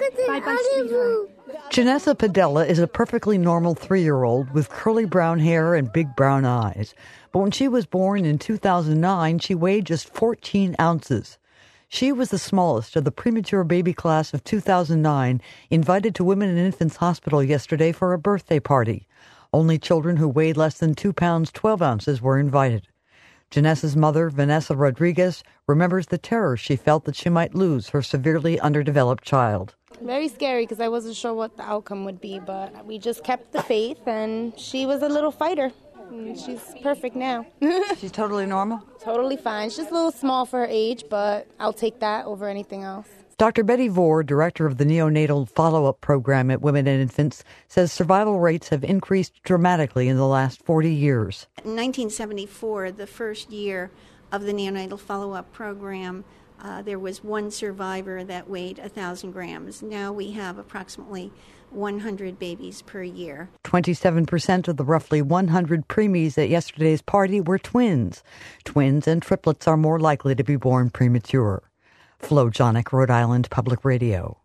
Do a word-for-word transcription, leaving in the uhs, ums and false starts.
Bye bye, sweetheart. Janessa Padella is a perfectly normal three-year-old with curly brown hair and big brown eyes. But when she was born in two thousand nine, she weighed just fourteen ounces. She was the smallest of the premature baby class of two thousand nine, invited to Women and Infants Hospital yesterday for a birthday party. Only children who weighed less than two pounds, twelve ounces were invited. Janessa's mother, Vanessa Rodriguez, remembers the terror she felt that she might lose her severely underdeveloped child. Very scary because I wasn't sure what the outcome would be, but we just kept the faith, and she was a little fighter. And she's perfect now. She's totally normal? Totally fine. She's just a little small for her age, but I'll take that over anything else. Doctor Betty Vore, director of the neonatal follow-up program at Women and Infants, says survival rates have increased dramatically in the last forty years. In nineteen seventy-four, the first year of the neonatal follow-up program, uh, there was one survivor that weighed one thousand grams. Now we have approximately one hundred babies per year. twenty-seven percent of the roughly one hundred preemies at yesterday's party were twins. Twins and triplets are more likely to be born premature. Flo Jonick, Rhode Island Public Radio.